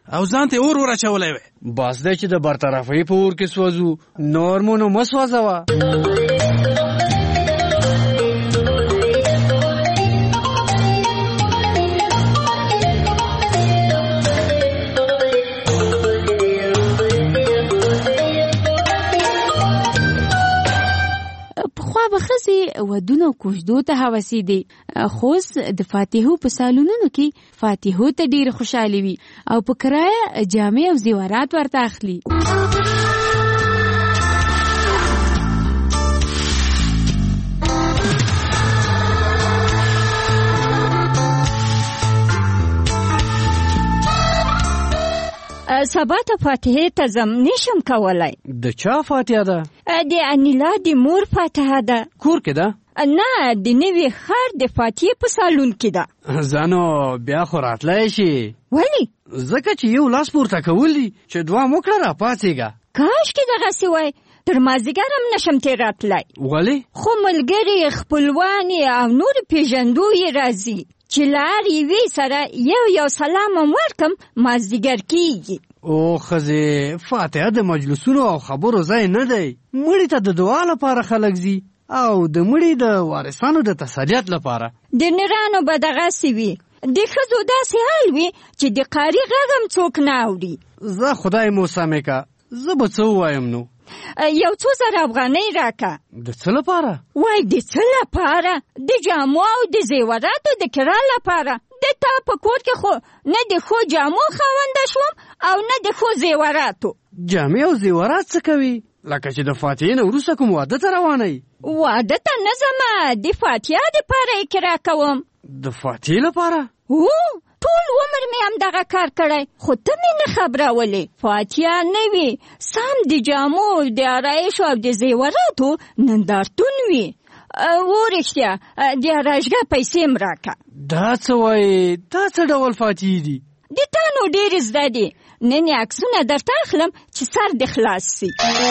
او ځان ته اور اچولی وی. بس دی چې د برطرفۍ په اور کې سوځو، نور مو نو مه سوځوه. ښځې ودونو کوژدو ته هوسې دي، خو د فاتحو په سالونونو کې فاتحو ته ډېر خوشحالي وي او په کرایه جامې او زیورات ورته اخلي. سبا ته فاتحې ته ځم، نشم کولای. د چا فاتحه ده؟ د انیلا د مور فاتحه ده. کور کې ده؟ نه، د نوي ښار د فاتحې په سالون کې ده. ځانو بیا خو راتلی شي. ولې؟ ځکه چې یو لاس پورته کول دي چې دوه موکړه راپاڅېږه. کاشکې دغسې وای، تر مازدیګر هم نشم تېراتلی. ولې؟ خو ملګري، خپلوان او نور پیژندو یې راځي چې لار یوې سره یو سلام هم ورکم، مازدیګر کېږي. او ښځې، فاتحه د مجلسونو او خبرو ځای نه دی. مړي ته د دعا لپاره خلک ځي او د مړي د وارثانو د تسلیت لپاره. د نرانو به دغسې وي، د ښځو داسې حال وي چې د قاري غږ هم څوک نه اوري. زه خدای مو سمې که، زه به څه ووایم نو؟ یو څو زره افغانۍ راکه. د څه لپاره؟ وای د څه لپاره؟ د جامو او د زیوراتو د کرا لپاره. د تا په کور کې خو نه د ښو جامو خاونده شوم او نه د ښو زیوراتو. جامې او زیورات څه کوي؟ لکه چې د فاتحې نه وروسته کوم واده ته روانئ؟ واده ته نه ځمه، د فاتحه دپاره یې کرا کوم. د فاتحې لپاره؟ ټول عمر مې هم دغه کار کړی، خو ته مې نه خبرولې. فاتحه نه وي، سم د جامو، د آرایشو او د زیوراتو نندارتون وي. ورښتیا د آرایشګاه پیسې م راکه. دا څه وایې؟ دا څه ډول فاتحې دي؟ د تا نو ډېرې زده دي. نن یې عکسونه درته اخلم چې سر دې خلاص سي.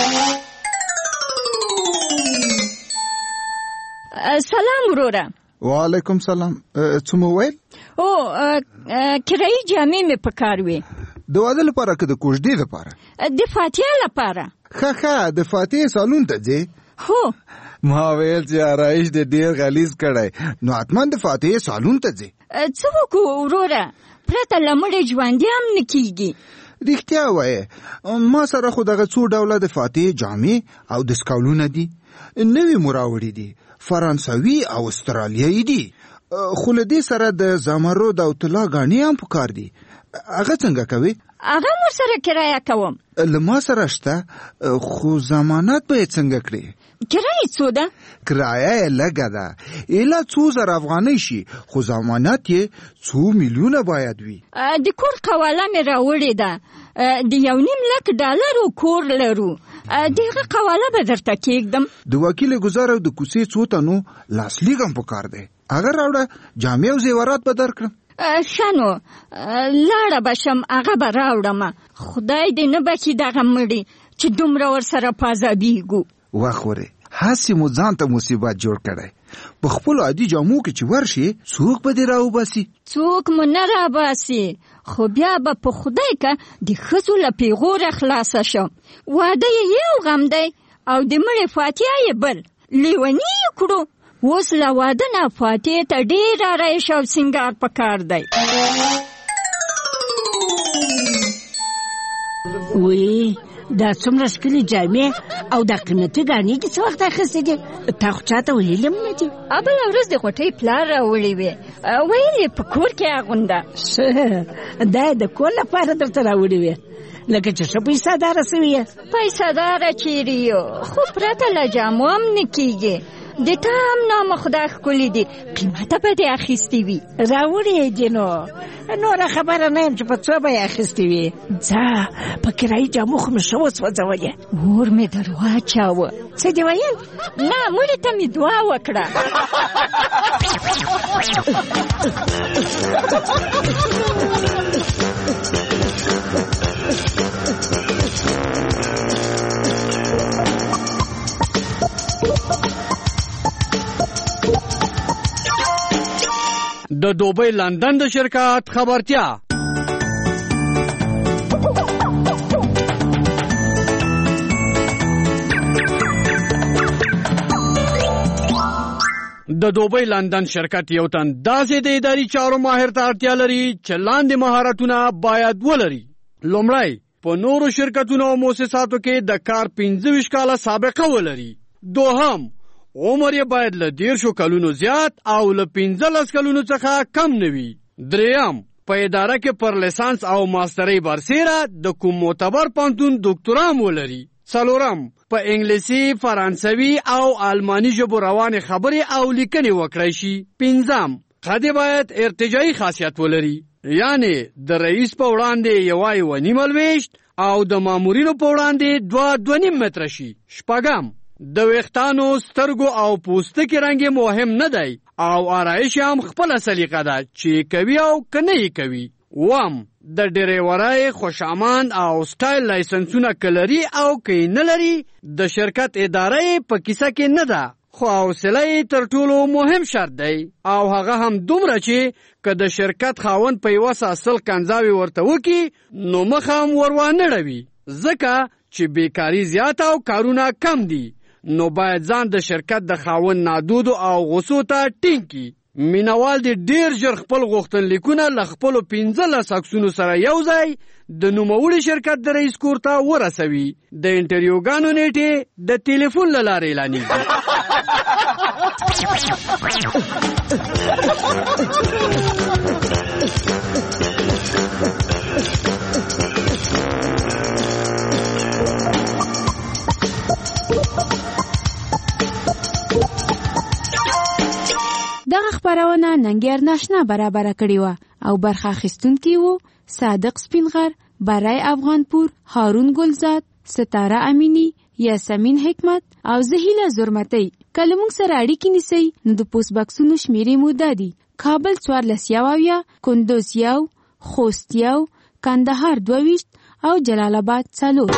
سلام وروره. وعلیکم سلام. څه مو ویل؟ کرایي جامې مې په کار وې. د واده لپاره که د کوژدې لپاره؟ د فاتحه لپاره. ښه د فاتحې سالون ته ځې؟ هو. ما ویل چې آرایش دې ډېر غلیظ کړی، نو حتما د فاتحې سالون ته ځې. څه وکړو وروره، پرته له مړې ژوندي هم نه کېږي. رښتیا وایې، ما سره خو دغه څو ډوله د فاتحې جامې او دستکولونه دي. نوي مو راوړي دي، فرانسوي او استرالیایي دي. خو له دې سره د زمرد او طلا ګاڼې هم په کار دي. هغه څنګه کوي؟ هغه هم ورسره کرایه کوم. له ما سره شته، خو ضمانت به یې څنګه کړې؟ کرایه څو ده؟ کرایه یې لږه ده، ایله 2000 افغانۍ شي، خو ضمانت یې 2 میلیونه باید وي. د کور قواله مې راوړې ده، د 1.5 لک ډالرو کور لرو. دغه قواله به درته کېږدم. د وکیل ګزار او د کوڅې څو تنو لاسلیک هم په کار دی. هغه راوړه، جامې او زیورات به درکړم. ښه نو لاړه به شم، هغه به راوړم. خدای دې نه بچي دغه مړي چې دومره ورسره په عذابېږو. وخورې، هسې مو ځان ته مصیبت جوړ کړی. په خپلو عادي جامو کې چې ورشي، څوک به دې راوباسي؟ څوک مو نه راباسي، خو بیا به په خدای که د ښځو له پیغوره خلاصه شم. واده یې یو غم دی او د مړې فاتحه یې بل. لیوني یې کړو. اوس له واده نه فاتحې ته ډېر آرایش او سینګار پکار دی. وی دا څومره ښکلې جامې او دا قیمتي ګاڼې دې څه وخت اخیستې دي؟ تا خو چاته ویلې هم نه دي. بله ورځ د غوټۍ پلار راوړې وې، ویل یې په کور کې اغونده. دا یې د کور لپاره درته راوړې وې، لکه چې ښه پیسه داره سوې یې. پیسه داره چیرې یو، خو پرته له جامو هم نه کېږي. د تا هم نامه خدای ښکلي دي، قیمته به دې اخیستې وي. راوړې یې دي نو نوره خبره نه یم چې په څو به یې اخیستې وي. ځه په کرایي جامو خو مې ښه وسوځولې. اور مې در واچاوه. څه دې ویل؟ نه، مړي ته مې دعا وکړه. د دوبۍ لندن د شرکت خبرتیا. د دوبۍ لندن شرکت یو تن داسې د اداري چارو ماهر ته اړتیا لري چې لاندې مهارتونه باید ولري. لومړی، په نورو شرکتونو او مؤسساتو کې د کار 25 کاله سابقه ولري. دوهم، عمر یې باید له 13 کلونو زیات او له 15 کلونو څخه کم نه وي. دریم، په اداره کې پر لیسانس او ماسترۍ برسیره د کوم معتبر پوهنتون دکتورام ولري. څلورم، په انګلیسي، فرانسوي او آلماني ژبو روانې خبرې او لیکنې وکړای شي. پنځم، خدای باید ارتجاعي خاصیت ولري، یعنی د رئیس په وړاندې 1.5 لویشت او د مامورینو په وړاندې 2.5 متره شي. شپږم، د ویښتانو، سترګو او پوستکي رنګ مهم نه دی او آرایش هم خپله سلیقه ده چې کوي او که نه یې کوي. اووم، د ډریورۍ، خوشامان او سټایل لایسنسونه که لري او که یې نه لري د شرکت اداره یې په کیسه کې نه ده، خو حوصله یې تر ټولو مهم شرط دی او هغه هم دومره چې که د شرکت خاوند په یوه ساعت 100 کنځاوې ورته وکړي نو مخ هم ور وانه ړوي، ځکه چې بیکاري زیاته او کارونه کم دي. نو باید ځان د شرکت د خاوند نادودو او غصو ته ټینګ کړي. مینوال دې ډېر ژر خپل غوښتنلیکونه له خپلو 15 عکسونو سره یو ځای د نوموړي شرکت د رئیس کور ته ورسوي. د انټرویوګانو نیټې د ټلیفون له لارې اعلانېږي. دغه خپرونه ننګیار ناشنا برابره کړې وه او برخه اخیستونکي وو صادق سپینغر، برای افغانپور، هارون ګلزاد، ستاره امینی، یاسمین حکمت او زه هیله زرمتی. که له موږ سره اړیکې نیسئ نو د پوسټ بکسونو شمیرې مو دا دي: کابل 14 ، کندوز 1، خوست 1، کندهار 22 او جلال آباد 4.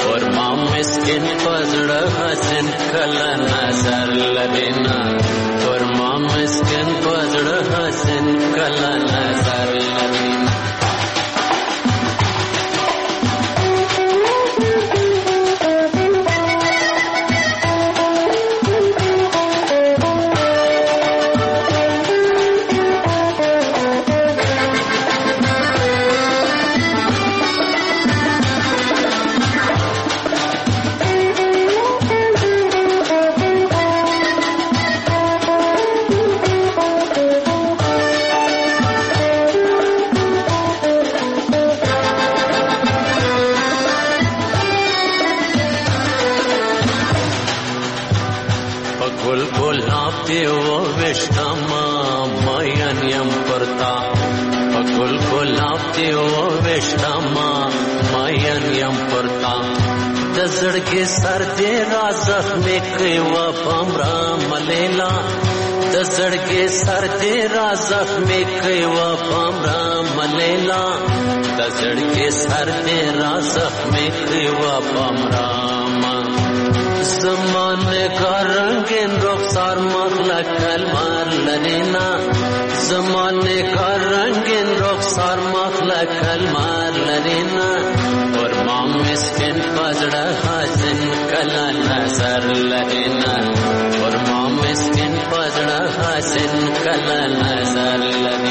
ورما مسكين پزړه حسن کله نظر لرینا ورما مسكين پزړه حسن کله نظر لرینا زړګي سر دې را زخمي کوي و پمرا ملیلا د زړګي سر دې را زخمي کوي و پمرا ملیلا د زړګي سر دې را زخمي کوي و پمرا زمانه کا رنگین رخسار مغلا کلمار لرینا زمانه کا رنگین رخسار مغلا کلمار لرینا ورما مسكين پزړه حسن کله نظر لرینا ورما مسكين پزړه حسن کله نظر لرینا